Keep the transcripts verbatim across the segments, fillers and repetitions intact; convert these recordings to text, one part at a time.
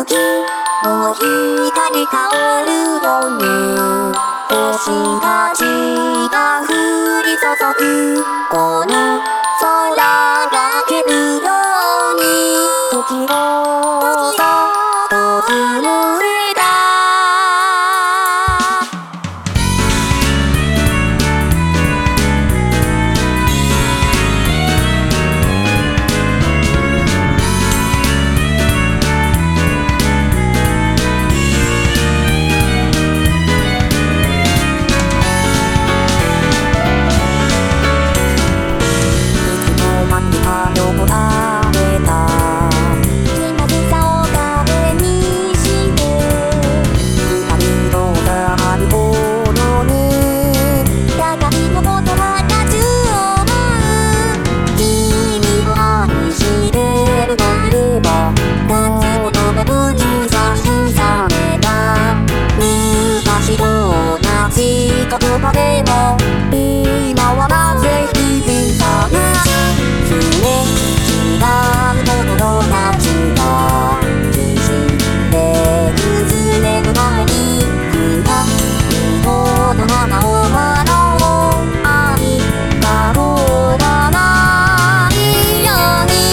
月の光香るように星たちが降り注ぐこの空がけるように時を訪れた言葉でも今はなぜ日々がすれ違う心たちが縮んで崩れる前に二人の花を笑おう愛が終わらないように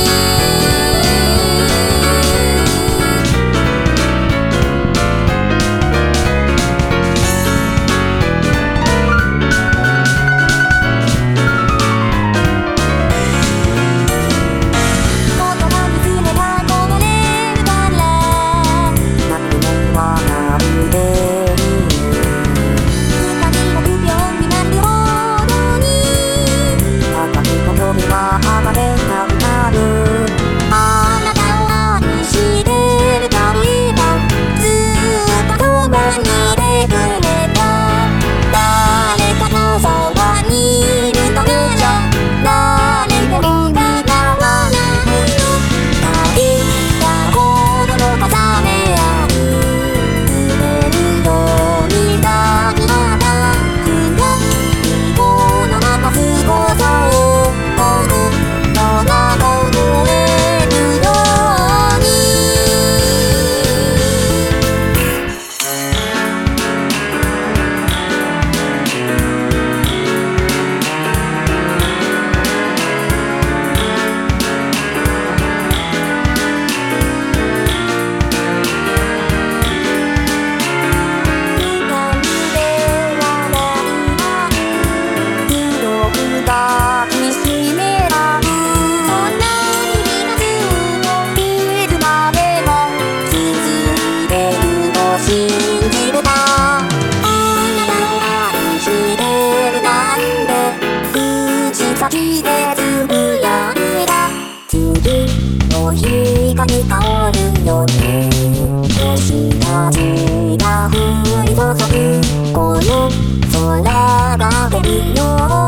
先でつぶやいた次の日が香るように星たちが降り注ぐこの空がけるよう